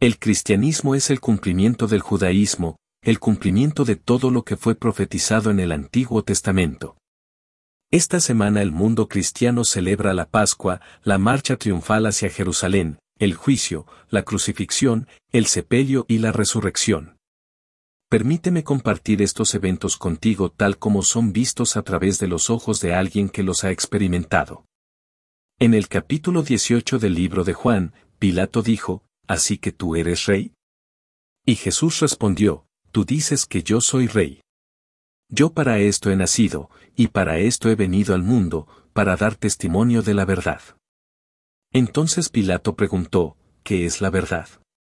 El cristianismo es el cumplimiento del judaísmo, el cumplimiento de todo lo que fue profetizado en el Antiguo Testamento. Esta semana el mundo cristiano celebra la Pascua, la marcha triunfal hacia Jerusalén, el juicio, la crucifixión, el sepelio y la resurrección. Permíteme compartir estos eventos contigo tal como son vistos a través de los ojos de alguien que los ha experimentado. En el capítulo 18 del libro de Juan, Pilato dijo, ¿así que tú eres rey? Y Jesús respondió, tú dices que yo soy rey. Yo para esto he nacido, y para esto he venido al mundo, para dar testimonio de la verdad. Entonces Pilato preguntó, ¿qué es la verdad?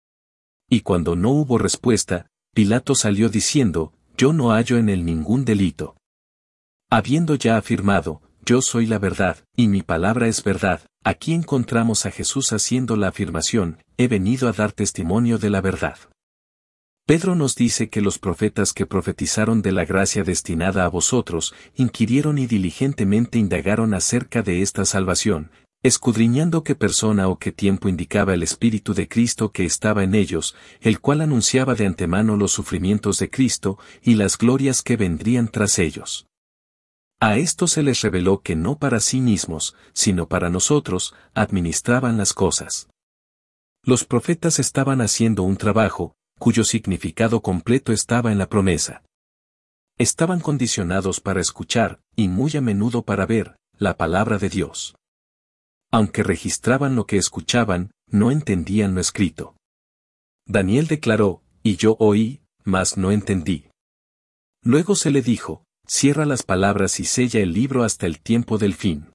Y cuando no hubo respuesta, Pilato salió diciendo, yo no hallo en él ningún delito. Habiendo ya afirmado, yo soy la verdad, y mi palabra es verdad, aquí encontramos a Jesús haciendo la afirmación, he venido a dar testimonio de la verdad. Pedro nos dice que los profetas que profetizaron de la gracia destinada a vosotros, inquirieron y diligentemente indagaron acerca de esta salvación, escudriñando qué persona o qué tiempo indicaba el Espíritu de Cristo que estaba en ellos, el cual anunciaba de antemano los sufrimientos de Cristo y las glorias que vendrían tras ellos. A esto se les reveló que no para sí mismos, sino para nosotros, administraban las cosas. Los profetas estaban haciendo un trabajo, cuyo significado completo estaba en la promesa. Estaban condicionados para escuchar, y muy a menudo para ver, la palabra de Dios. Aunque registraban lo que escuchaban, no entendían lo escrito. Daniel declaró, y yo oí, mas no entendí. Luego se le dijo, cierra las palabras y sella el libro hasta el tiempo del fin.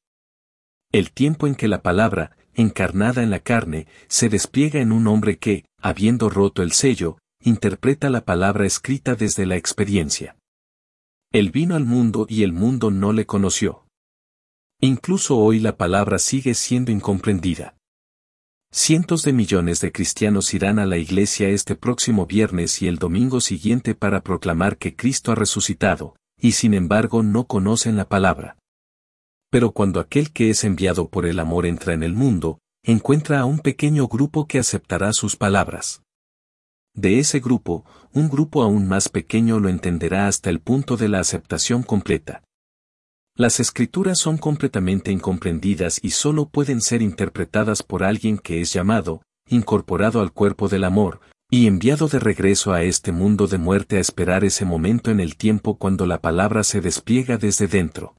El tiempo en que la palabra, encarnada en la carne, se despliega en un hombre que, habiendo roto el sello, interpreta la palabra escrita desde la experiencia. Él vino al mundo y el mundo no le conoció. Incluso hoy la palabra sigue siendo incomprendida. Cientos de millones de cristianos irán a la iglesia este próximo viernes y el domingo siguiente para proclamar que Cristo ha resucitado, y sin embargo no conocen la palabra. Pero cuando aquel que es enviado por el amor entra en el mundo, encuentra a un pequeño grupo que aceptará sus palabras. De ese grupo, un grupo aún más pequeño lo entenderá hasta el punto de la aceptación completa. Las escrituras son completamente incomprendidas y solo pueden ser interpretadas por alguien que es llamado, incorporado al cuerpo del amor, y enviado de regreso a este mundo de muerte a esperar ese momento en el tiempo cuando la palabra se despliega desde dentro.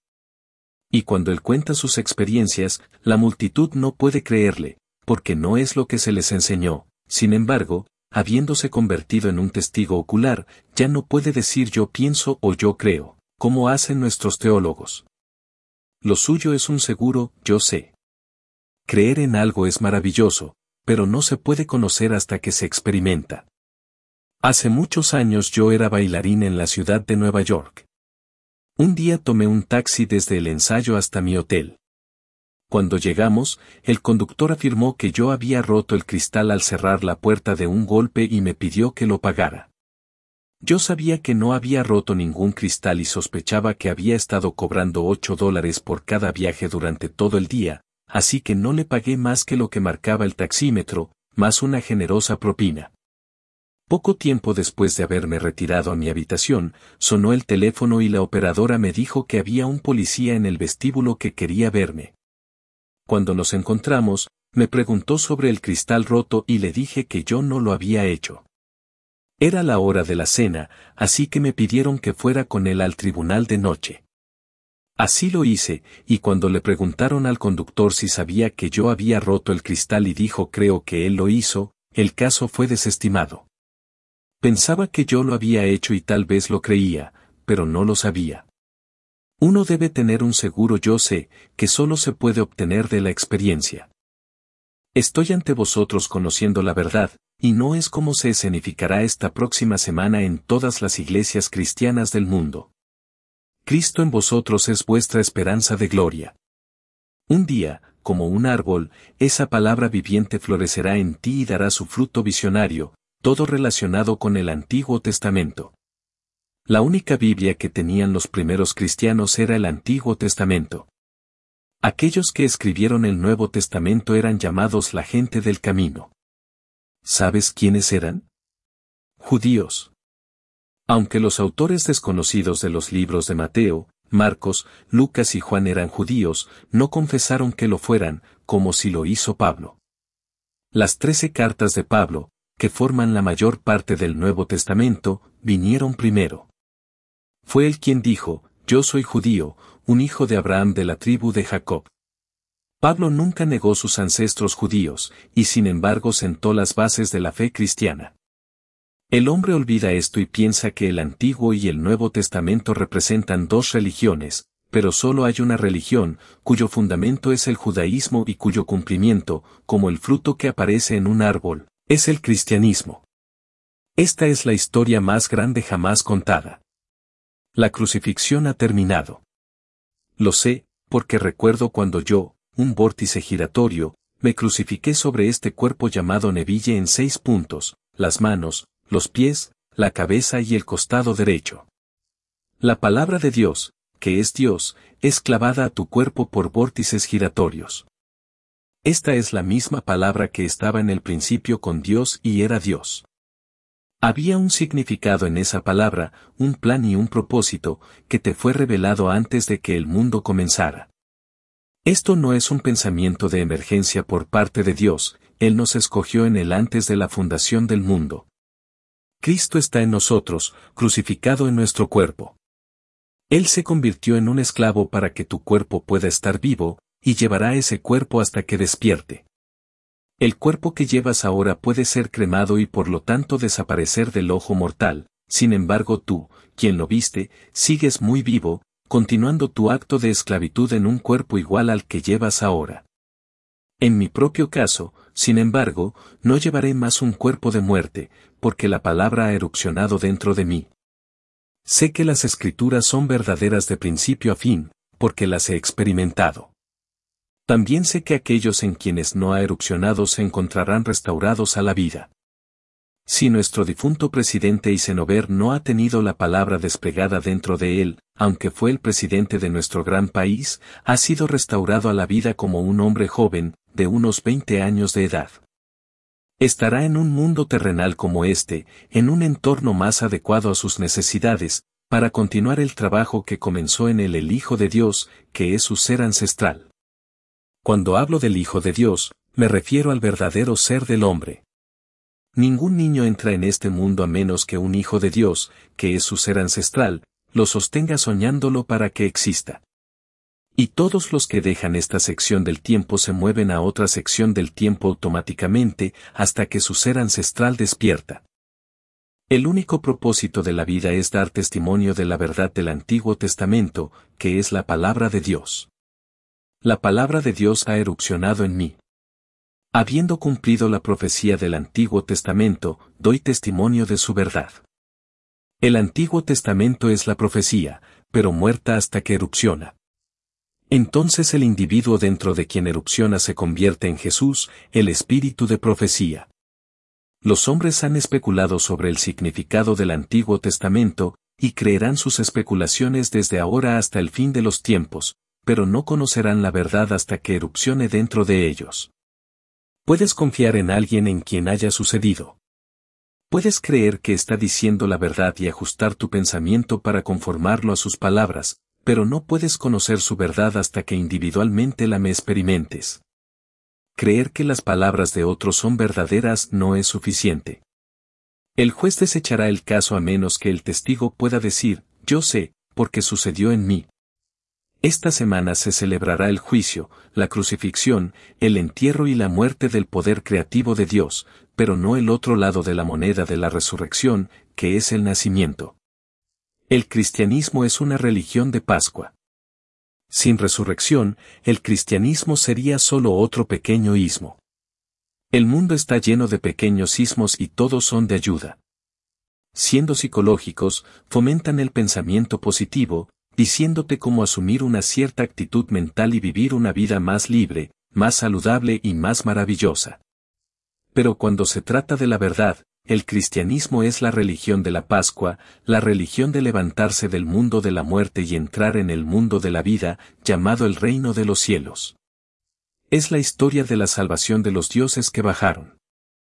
Y cuando él cuenta sus experiencias, la multitud no puede creerle, porque no es lo que se les enseñó. Sin embargo, habiéndose convertido en un testigo ocular, ya no puede decir yo pienso o yo creo, como hacen nuestros teólogos. Lo suyo es un seguro yo sé. Creer en algo es maravilloso, pero no se puede conocer hasta que se experimenta. Hace muchos años yo era bailarín en la ciudad de Nueva York. Un día tomé un taxi desde el ensayo hasta mi hotel. Cuando llegamos, el conductor afirmó que yo había roto el cristal al cerrar la puerta de un golpe y me pidió que lo pagara. Yo sabía que no había roto ningún cristal y sospechaba que había estado cobrando $8 por cada viaje durante todo el día, así que no le pagué más que lo que marcaba el taxímetro, más una generosa propina. Poco tiempo después de haberme retirado a mi habitación, sonó el teléfono y la operadora me dijo que había un policía en el vestíbulo que quería verme. Cuando nos encontramos, me preguntó sobre el cristal roto y le dije que yo no lo había hecho. Era la hora de la cena, así que me pidieron que fuera con él al tribunal de noche. Así lo hice, y cuando le preguntaron al conductor si sabía que yo había roto el cristal y dijo creo que él lo hizo, el caso fue desestimado. Pensaba que yo lo había hecho y tal vez lo creía, pero no lo sabía. Uno debe tener un seguro yo sé, que solo se puede obtener de la experiencia. Estoy ante vosotros conociendo la verdad, y no es como se escenificará esta próxima semana en todas las iglesias cristianas del mundo. Cristo en vosotros es vuestra esperanza de gloria. Un día, como un árbol, esa palabra viviente florecerá en ti y dará su fruto visionario, todo relacionado con el Antiguo Testamento. La única Biblia que tenían los primeros cristianos era el Antiguo Testamento. Aquellos que escribieron el Nuevo Testamento eran llamados la gente del camino. ¿Sabes quiénes eran? Judíos. Aunque los autores desconocidos de los libros de Mateo, Marcos, Lucas y Juan eran judíos, no confesaron que lo fueran, como si lo hizo Pablo. Las 13 cartas de Pablo, que forman la mayor parte del Nuevo Testamento, vinieron primero. Fue él quien dijo, yo soy judío, un hijo de Abraham de la tribu de Jacob. Pablo nunca negó sus ancestros judíos, y sin embargo sentó las bases de la fe cristiana. El hombre olvida esto y piensa que el Antiguo y el Nuevo Testamento representan dos religiones, pero solo hay una religión, cuyo fundamento es el judaísmo y cuyo cumplimiento, como el fruto que aparece en un árbol, es el cristianismo. Esta es la historia más grande jamás contada. La crucifixión ha terminado. Lo sé, porque recuerdo cuando yo, un vórtice giratorio, me crucifiqué sobre este cuerpo llamado Neville en 6 puntos, las manos, los pies, la cabeza y el costado derecho. La palabra de Dios, que es Dios, es clavada a tu cuerpo por vórtices giratorios. Esta es la misma palabra que estaba en el principio con Dios y era Dios. Había un significado en esa palabra, un plan y un propósito, que te fue revelado antes de que el mundo comenzara. Esto no es un pensamiento de emergencia por parte de Dios, Él nos escogió en Él antes de la fundación del mundo. Cristo está en nosotros, crucificado en nuestro cuerpo. Él se convirtió en un esclavo para que tu cuerpo pueda estar vivo, y llevará ese cuerpo hasta que despierte. El cuerpo que llevas ahora puede ser cremado y por lo tanto desaparecer del ojo mortal, sin embargo tú, quien lo viste, sigues muy vivo, continuando tu acto de esclavitud en un cuerpo igual al que llevas ahora. En mi propio caso, sin embargo, no llevaré más un cuerpo de muerte, porque la palabra ha erupcionado dentro de mí. Sé que las Escrituras son verdaderas de principio a fin, porque las he experimentado. También sé que aquellos en quienes no ha erupcionado se encontrarán restaurados a la vida. Si nuestro difunto presidente Eisenhower no ha tenido la palabra desplegada dentro de él, aunque fue el presidente de nuestro gran país, ha sido restaurado a la vida como un hombre joven, de unos 20 años de edad. Estará en un mundo terrenal como este, en un entorno más adecuado a sus necesidades, para continuar el trabajo que comenzó en él el Hijo de Dios, que es su ser ancestral. Cuando hablo del Hijo de Dios, me refiero al verdadero ser del hombre. Ningún niño entra en este mundo a menos que un Hijo de Dios, que es su ser ancestral, lo sostenga soñándolo para que exista. Y todos los que dejan esta sección del tiempo se mueven a otra sección del tiempo automáticamente hasta que su ser ancestral despierta. El único propósito de la vida es dar testimonio de la verdad del Antiguo Testamento, que es la palabra de Dios. La palabra de Dios ha erupcionado en mí. Habiendo cumplido la profecía del Antiguo Testamento, doy testimonio de su verdad. El Antiguo Testamento es la profecía, pero muerta hasta que erupciona. Entonces el individuo dentro de quien erupciona se convierte en Jesús, el espíritu de profecía. Los hombres han especulado sobre el significado del Antiguo Testamento, y creerán sus especulaciones desde ahora hasta el fin de los tiempos, pero no conocerán la verdad hasta que erupcione dentro de ellos. Puedes confiar en alguien en quien haya sucedido. Puedes creer que está diciendo la verdad y ajustar tu pensamiento para conformarlo a sus palabras, pero no puedes conocer su verdad hasta que individualmente la me experimentes. Creer que las palabras de otros son verdaderas no es suficiente. El juez desechará el caso a menos que el testigo pueda decir, yo sé, porque sucedió en mí. Esta semana se celebrará el juicio, la crucifixión, el entierro y la muerte del poder creativo de Dios, pero no el otro lado de la moneda de la resurrección, que es el nacimiento. El cristianismo es una religión de Pascua. Sin resurrección, el cristianismo sería solo otro pequeño ismo. El mundo está lleno de pequeños ismos y todos son de ayuda. Siendo psicológicos, fomentan el pensamiento positivo, diciéndote cómo asumir una cierta actitud mental y vivir una vida más libre, más saludable y más maravillosa. Pero cuando se trata de la verdad, el cristianismo es la religión de la Pascua, la religión de levantarse del mundo de la muerte y entrar en el mundo de la vida, llamado el reino de los cielos. Es la historia de la salvación de los dioses que bajaron.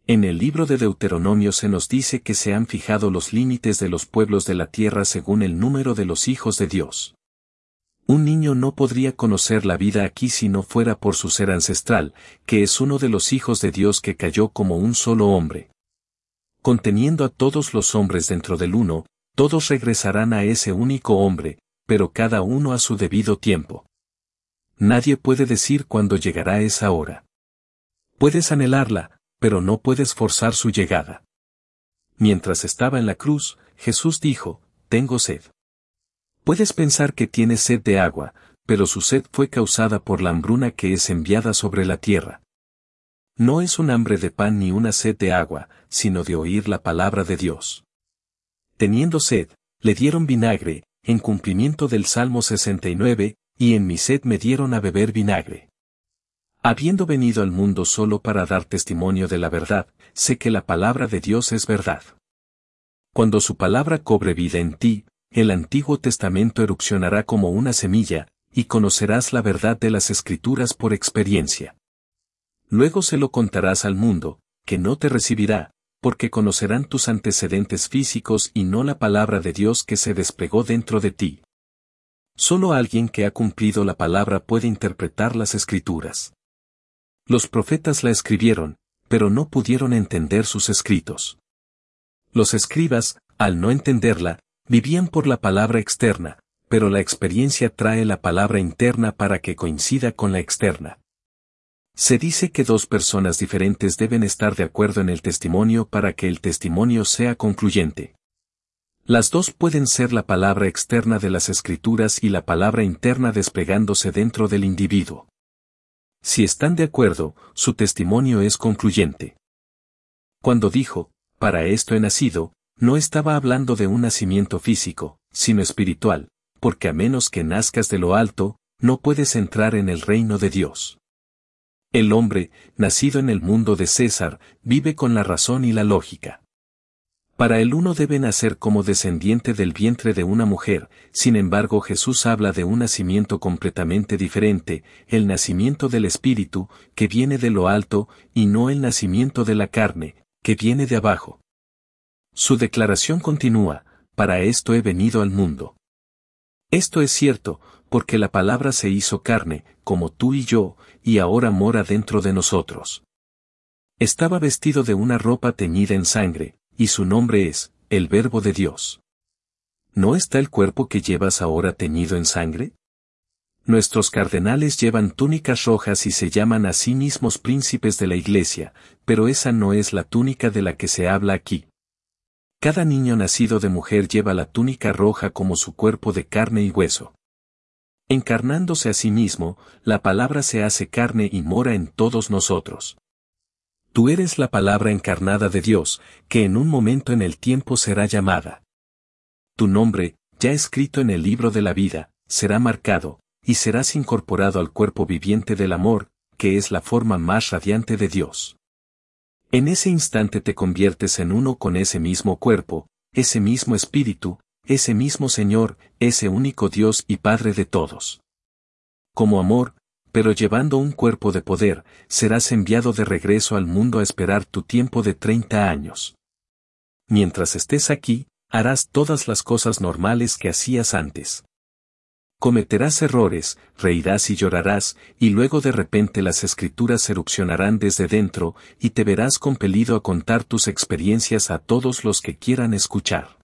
En el libro de Deuteronomio se nos dice que se han fijado los límites de los pueblos de la tierra según el número de los hijos de Dios. Un niño no podría conocer la vida aquí si no fuera por su ser ancestral, que es uno de los hijos de Dios que cayó como un solo hombre. Conteniendo a todos los hombres dentro del uno, todos regresarán a ese único hombre, pero cada uno a su debido tiempo. Nadie puede decir cuándo llegará esa hora. Puedes anhelarla, pero no puedes forzar su llegada. Mientras estaba en la cruz, Jesús dijo, «Tengo sed». Puedes pensar que tienes sed de agua, pero su sed fue causada por la hambruna que es enviada sobre la tierra. No es un hambre de pan ni una sed de agua, sino de oír la palabra de Dios. Teniendo sed, le dieron vinagre, en cumplimiento del Salmo 69, y en mi sed me dieron a beber vinagre. Habiendo venido al mundo solo para dar testimonio de la verdad, sé que la palabra de Dios es verdad. Cuando su palabra cobre vida en ti, el Antiguo Testamento erupcionará como una semilla, y conocerás la verdad de las Escrituras por experiencia. Luego se lo contarás al mundo, que no te recibirá, porque conocerán tus antecedentes físicos y no la palabra de Dios que se desplegó dentro de ti. Solo alguien que ha cumplido la palabra puede interpretar las Escrituras. Los profetas la escribieron, pero no pudieron entender sus escritos. Los escribas, al no entenderla, vivían por la palabra externa, pero la experiencia trae la palabra interna para que coincida con la externa. Se dice que dos personas diferentes deben estar de acuerdo en el testimonio para que el testimonio sea concluyente. Las dos pueden ser la palabra externa de las Escrituras y la palabra interna desplegándose dentro del individuo. Si están de acuerdo, su testimonio es concluyente. Cuando dijo, «Para esto he nacido», no estaba hablando de un nacimiento físico, sino espiritual, porque a menos que nazcas de lo alto, no puedes entrar en el reino de Dios. El hombre, nacido en el mundo de César, vive con la razón y la lógica. Para el uno debe nacer como descendiente del vientre de una mujer, sin embargo Jesús habla de un nacimiento completamente diferente, el nacimiento del Espíritu, que viene de lo alto, y no el nacimiento de la carne, que viene de abajo. Su declaración continúa, «Para esto he venido al mundo». Esto es cierto, porque la palabra se hizo carne, como tú y yo, y ahora mora dentro de nosotros. Estaba vestido de una ropa teñida en sangre, y su nombre es, el Verbo de Dios. ¿No está el cuerpo que llevas ahora teñido en sangre? Nuestros cardenales llevan túnicas rojas y se llaman a sí mismos príncipes de la Iglesia, pero esa no es la túnica de la que se habla aquí. Cada niño nacido de mujer lleva la túnica roja como su cuerpo de carne y hueso. Encarnándose a sí mismo, la palabra se hace carne y mora en todos nosotros. Tú eres la palabra encarnada de Dios, que en un momento en el tiempo será llamada. Tu nombre, ya escrito en el libro de la vida, será marcado, y serás incorporado al cuerpo viviente del amor, que es la forma más radiante de Dios. En ese instante te conviertes en uno con ese mismo cuerpo, ese mismo espíritu, ese mismo Señor, ese único Dios y Padre de todos. Como amor, pero llevando un cuerpo de poder, serás enviado de regreso al mundo a esperar tu tiempo de 30 años. Mientras estés aquí, harás todas las cosas normales que hacías antes. Cometerás errores, reirás y llorarás, y luego de repente las Escrituras erupcionarán desde dentro, y te verás compelido a contar tus experiencias a todos los que quieran escuchar.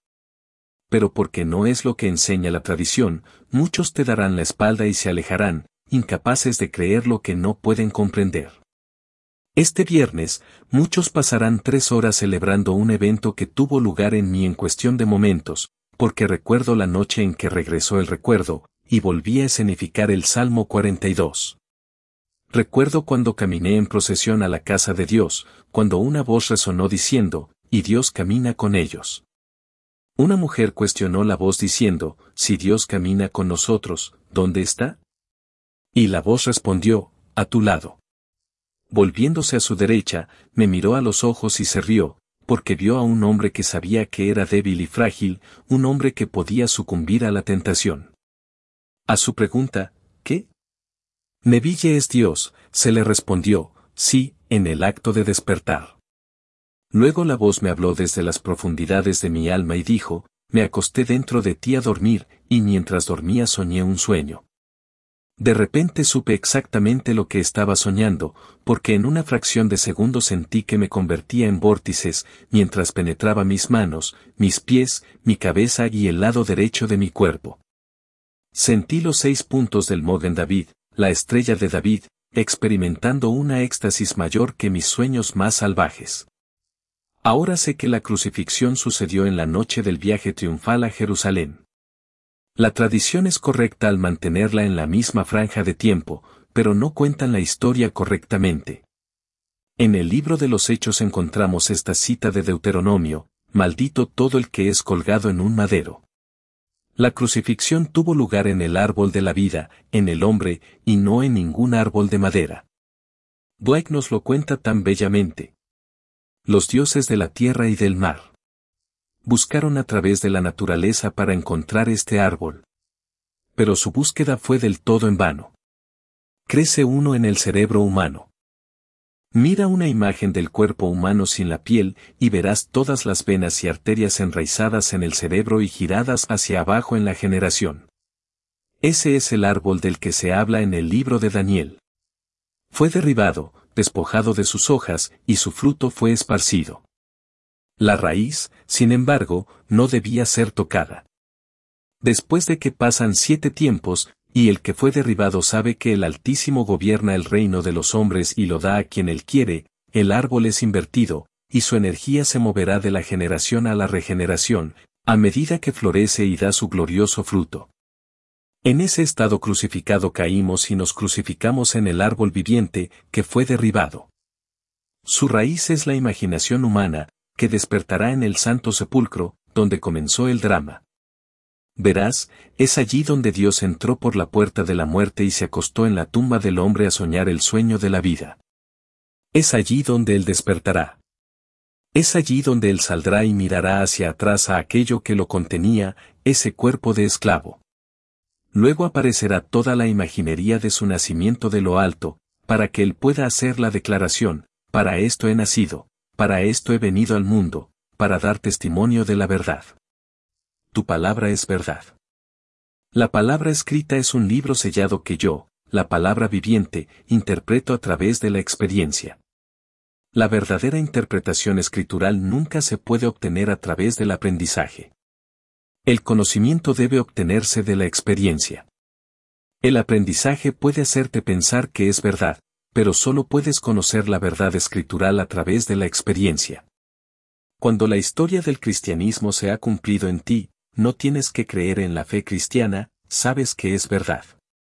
Pero porque no es lo que enseña la tradición, muchos te darán la espalda y se alejarán, incapaces de creer lo que no pueden comprender. Este viernes, muchos pasarán 3 horas celebrando un evento que tuvo lugar en mí en cuestión de momentos, porque recuerdo la noche en que regresó el recuerdo, y volví a escenificar el Salmo 42. Recuerdo cuando caminé en procesión a la casa de Dios, cuando una voz resonó diciendo, «Y Dios camina con ellos». Una mujer cuestionó la voz diciendo, «Si Dios camina con nosotros, ¿dónde está?» Y la voz respondió, «A tu lado». Volviéndose a su derecha, me miró a los ojos y se rió, porque vio a un hombre que sabía que era débil y frágil, un hombre que podía sucumbir a la tentación. A su pregunta, ¿qué? ¿Neville es Dios?, se le respondió, sí, en el acto de despertar. Luego la voz me habló desde las profundidades de mi alma y dijo, me acosté dentro de ti a dormir, y mientras dormía soñé un sueño. De repente supe exactamente lo que estaba soñando, porque en una fracción de segundo sentí que me convertía en vórtices, mientras penetraba mis manos, mis pies, mi cabeza y el lado derecho de mi cuerpo. Sentí los 6 puntos del Mogen David, la estrella de David, experimentando una éxtasis mayor que mis sueños más salvajes. Ahora sé que la crucifixión sucedió en la noche del viaje triunfal a Jerusalén. La tradición es correcta al mantenerla en la misma franja de tiempo, pero no cuentan la historia correctamente. En el libro de los Hechos encontramos esta cita de Deuteronomio, maldito todo el que es colgado en un madero. La crucifixión tuvo lugar en el árbol de la vida, en el hombre, y no en ningún árbol de madera. Dweck nos lo cuenta tan bellamente. Los dioses de la tierra y del mar buscaron a través de la naturaleza para encontrar este árbol. Pero su búsqueda fue del todo en vano. Crece uno en el cerebro humano. Mira una imagen del cuerpo humano sin la piel y verás todas las venas y arterias enraizadas en el cerebro y giradas hacia abajo en la generación. Ese es el árbol del que se habla en el libro de Daniel. Fue derribado, despojado de sus hojas, y su fruto fue esparcido. La raíz, sin embargo, no debía ser tocada. Después de que pasan 7 tiempos, y el que fue derribado sabe que el Altísimo gobierna el reino de los hombres y lo da a quien él quiere, el árbol es invertido, y su energía se moverá de la generación a la regeneración, a medida que florece y da su glorioso fruto. En ese estado crucificado caímos y nos crucificamos en el árbol viviente, que fue derribado. Su raíz es la imaginación humana, que despertará en el Santo Sepulcro, donde comenzó el drama. Verás, es allí donde Dios entró por la puerta de la muerte y se acostó en la tumba del hombre a soñar el sueño de la vida. Es allí donde Él despertará. Es allí donde Él saldrá y mirará hacia atrás a aquello que lo contenía, ese cuerpo de esclavo. Luego aparecerá toda la imaginería de su nacimiento de lo alto, para que Él pueda hacer la declaración, para esto he nacido, para esto he venido al mundo, para dar testimonio de la verdad. Tu palabra es verdad. La palabra escrita es un libro sellado que yo, la palabra viviente, interpreto a través de la experiencia. La verdadera interpretación escritural nunca se puede obtener a través del aprendizaje. El conocimiento debe obtenerse de la experiencia. El aprendizaje puede hacerte pensar que es verdad, pero solo puedes conocer la verdad escritural a través de la experiencia. Cuando la historia del cristianismo se ha cumplido en ti, no tienes que creer en la fe cristiana, sabes que es verdad.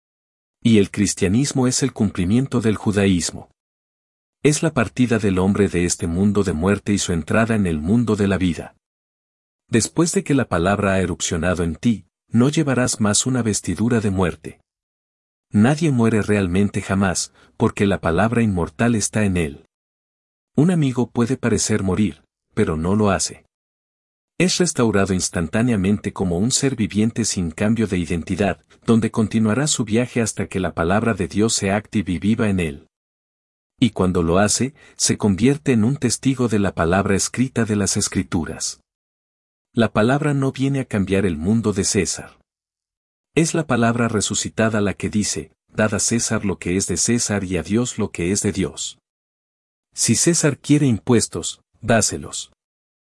Y el cristianismo es el cumplimiento del judaísmo. Es la partida del hombre de este mundo de muerte y su entrada en el mundo de la vida. Después de que la palabra ha erupcionado en ti, no llevarás más una vestidura de muerte. Nadie muere realmente jamás, porque la palabra inmortal está en él. Un amigo puede parecer morir, pero no lo hace. Es restaurado instantáneamente como un ser viviente sin cambio de identidad, donde continuará su viaje hasta que la palabra de Dios se active y viva en él. Y cuando lo hace, se convierte en un testigo de la palabra escrita de las Escrituras. La palabra no viene a cambiar el mundo de César. Es la palabra resucitada la que dice, dad a César lo que es de César y a Dios lo que es de Dios. Si César quiere impuestos, dáselos.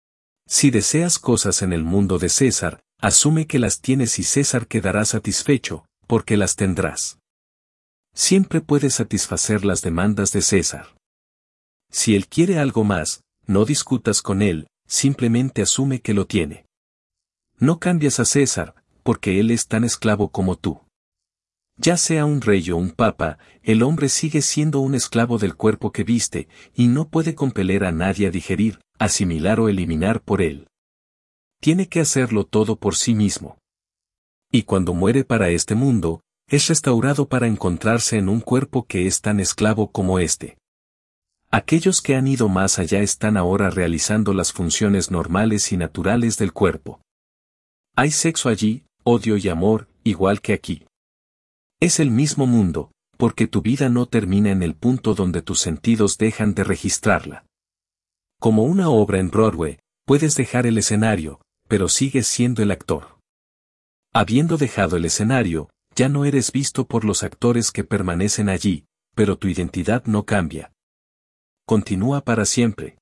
Si deseas cosas en el mundo de César, asume que las tienes y César quedará satisfecho, porque las tendrás. Siempre puedes satisfacer las demandas de César. Si él quiere algo más, no discutas con él, simplemente asume que lo tiene. No cambias a César, porque él es tan esclavo como tú. Ya sea un rey o un papa, el hombre sigue siendo un esclavo del cuerpo que viste, y no puede compeler a nadie a digerir, asimilar o eliminar por él. Tiene que hacerlo todo por sí mismo. Y cuando muere para este mundo, es restaurado para encontrarse en un cuerpo que es tan esclavo como este. Aquellos que han ido más allá están ahora realizando las funciones normales y naturales del cuerpo. Hay sexo allí, odio y amor, igual que aquí. Es el mismo mundo, porque tu vida no termina en el punto donde tus sentidos dejan de registrarla. Como una obra en Broadway, puedes dejar el escenario, pero sigues siendo el actor. Habiendo dejado el escenario, ya no eres visto por los actores que permanecen allí, pero tu identidad no cambia. Continúa para siempre.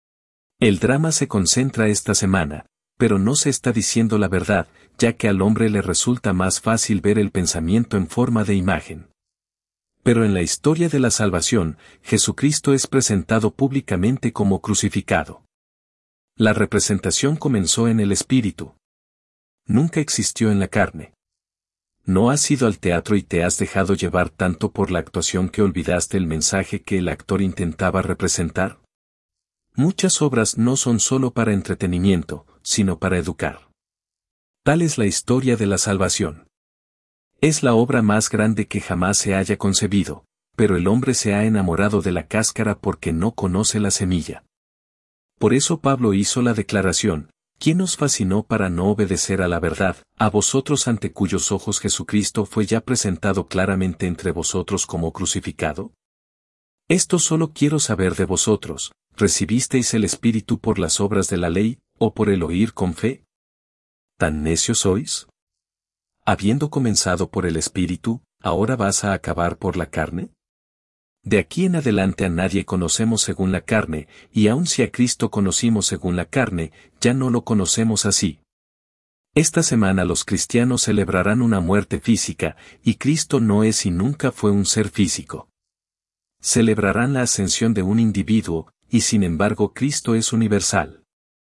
El drama se concentra esta semana, pero no se está diciendo la verdad, ya que al hombre le resulta más fácil ver el pensamiento en forma de imagen. Pero en la historia de la salvación, Jesucristo es presentado públicamente como crucificado. La representación comenzó en el espíritu. Nunca existió en la carne. ¿No has ido al teatro y te has dejado llevar tanto por la actuación que olvidaste el mensaje que el actor intentaba representar? Muchas obras no son solo para entretenimiento, sino para educar. Tal es la historia de la salvación. Es la obra más grande que jamás se haya concebido, pero el hombre se ha enamorado de la cáscara porque no conoce la semilla. Por eso Pablo hizo la declaración: ¿quién os fascinó para no obedecer a la verdad, a vosotros ante cuyos ojos Jesucristo fue ya presentado claramente entre vosotros como crucificado? Esto solo quiero saber de vosotros: ¿recibisteis el Espíritu por las obras de la ley, o por el oír con fe? ¿Tan necios sois? Habiendo comenzado por el Espíritu, ¿ahora vas a acabar por la carne? De aquí en adelante a nadie conocemos según la carne, y aun si a Cristo conocimos según la carne, ya no lo conocemos así. Esta semana los cristianos celebrarán una muerte física, y Cristo no es y nunca fue un ser físico. Celebrarán la ascensión de un individuo, y sin embargo Cristo es universal.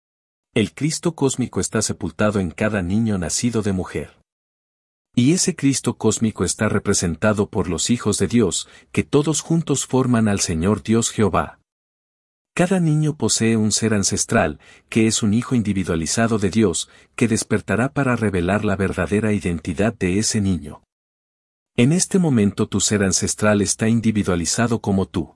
El Cristo cósmico está sepultado en cada niño nacido de mujer. Y ese Cristo cósmico está representado por los hijos de Dios, que todos juntos forman al Señor Dios Jehová. Cada niño posee un ser ancestral, que es un hijo individualizado de Dios, que despertará para revelar la verdadera identidad de ese niño. En este momento tu ser ancestral está individualizado como tú.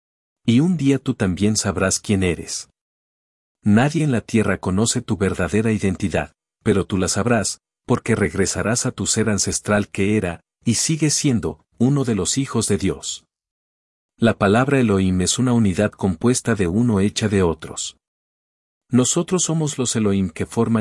Y un día tú también sabrás quién eres. Nadie en la tierra conoce tu verdadera identidad, pero tú la sabrás, porque regresarás a tu ser ancestral que era, y sigue siendo, uno de los hijos de Dios. La palabra Elohim es una unidad compuesta de uno hecha de otros. Nosotros somos los Elohim que forman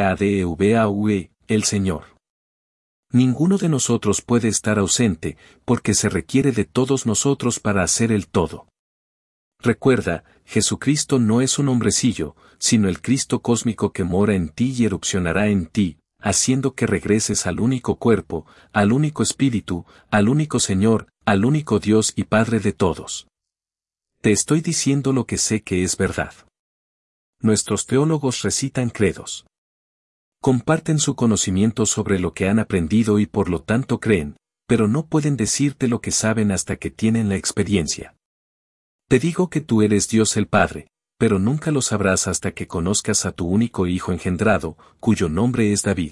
YADEVAUE, el Señor. Ninguno de nosotros puede estar ausente, porque se requiere de todos nosotros para hacer el todo. Recuerda, Jesucristo no es un hombrecillo, sino el Cristo cósmico que mora en ti y erupcionará en ti, haciendo que regreses al único cuerpo, al único espíritu, al único Señor, al único Dios y Padre de todos. Te estoy diciendo lo que sé que es verdad. Nuestros teólogos recitan credos. Comparten su conocimiento sobre lo que han aprendido y por lo tanto creen, pero no pueden decirte lo que saben hasta que tienen la experiencia. Te digo que tú eres Dios el Padre, pero nunca lo sabrás hasta que conozcas a tu único Hijo engendrado, cuyo nombre es David.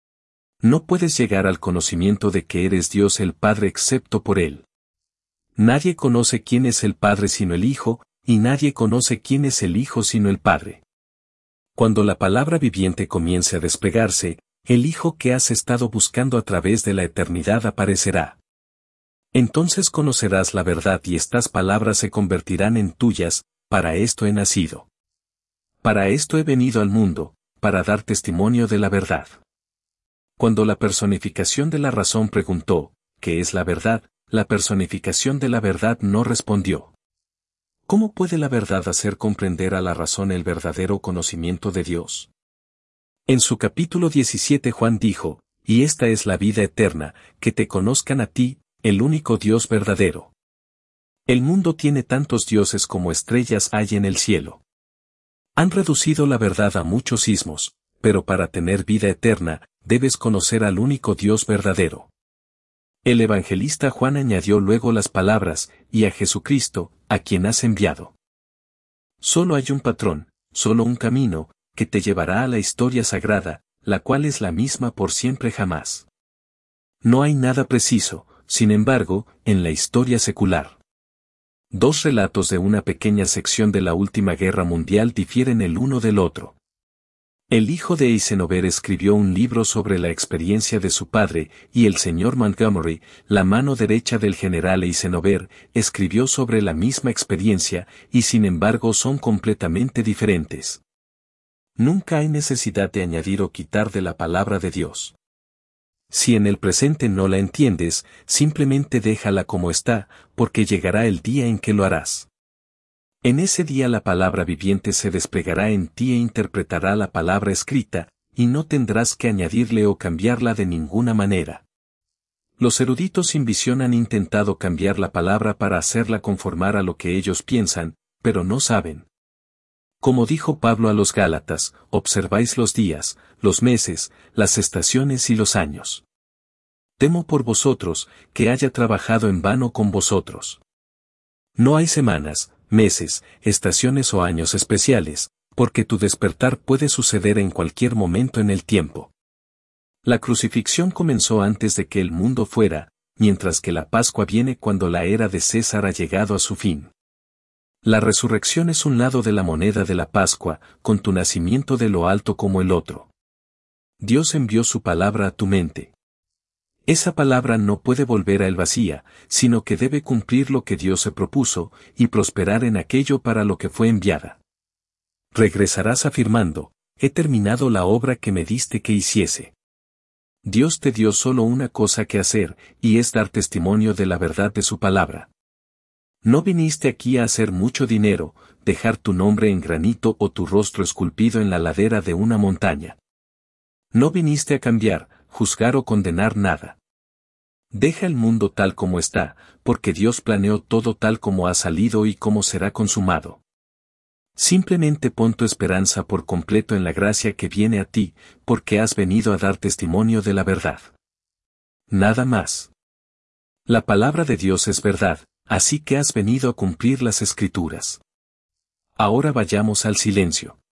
No puedes llegar al conocimiento de que eres Dios el Padre excepto por Él. Nadie conoce quién es el Padre sino el Hijo, y nadie conoce quién es el Hijo sino el Padre. Cuando la palabra viviente comience a desplegarse, el Hijo que has estado buscando a través de la eternidad aparecerá. Entonces conocerás la verdad y estas palabras se convertirán en tuyas: para esto he nacido. Para esto he venido al mundo, para dar testimonio de la verdad. Cuando la personificación de la razón preguntó, ¿qué es la verdad?, la personificación de la verdad no respondió. ¿Cómo puede la verdad hacer comprender a la razón el verdadero conocimiento de Dios? En su capítulo 17 Juan dijo, y esta es la vida eterna, que te conozcan a ti, el único Dios verdadero. El mundo tiene tantos dioses como estrellas hay en el cielo. Han reducido la verdad a muchos ismos, pero para tener vida eterna, debes conocer al único Dios verdadero. El evangelista Juan añadió luego las palabras, y a Jesucristo, a quien has enviado. Solo hay un patrón, solo un camino, que te llevará a la historia sagrada, la cual es la misma por siempre jamás. No hay nada preciso, sin embargo, en la historia secular. Dos relatos de una pequeña sección de la última guerra mundial difieren el uno del otro. El hijo de Eisenhower escribió un libro sobre la experiencia de su padre, y el señor Montgomery, la mano derecha del general Eisenhower, escribió sobre la misma experiencia, y sin embargo son completamente diferentes. Nunca hay necesidad de añadir o quitar de la palabra de Dios. Si en el presente no la entiendes, simplemente déjala como está, porque llegará el día en que lo harás. En ese día la palabra viviente se desplegará en ti e interpretará la palabra escrita, y no tendrás que añadirle o cambiarla de ninguna manera. Los eruditos sin visión han intentado cambiar la palabra para hacerla conformar a lo que ellos piensan, pero no saben. Como dijo Pablo a los Gálatas, observáis los días, los meses, las estaciones y los años. Temo por vosotros, que haya trabajado en vano con vosotros. No hay semanas, meses, estaciones o años especiales, porque tu despertar puede suceder en cualquier momento en el tiempo. La crucifixión comenzó antes de que el mundo fuera, mientras que la Pascua viene cuando la era de César ha llegado a su fin. La resurrección es un lado de la moneda de la Pascua, con tu nacimiento de lo alto como el otro. Dios envió su palabra a tu mente. Esa palabra no puede volver a él vacía, sino que debe cumplir lo que Dios se propuso, y prosperar en aquello para lo que fue enviada. Regresarás afirmando, he terminado la obra que me diste que hiciese. Dios te dio solo una cosa que hacer, y es dar testimonio de la verdad de su palabra. No viniste aquí a hacer mucho dinero, dejar tu nombre en granito o tu rostro esculpido en la ladera de una montaña. No viniste a cambiar, juzgar o condenar nada. Deja el mundo tal como está, porque Dios planeó todo tal como ha salido y como será consumado. Simplemente pon tu esperanza por completo en la gracia que viene a ti, porque has venido a dar testimonio de la verdad. Nada más. La palabra de Dios es verdad, así que has venido a cumplir las Escrituras. Ahora vayamos al silencio.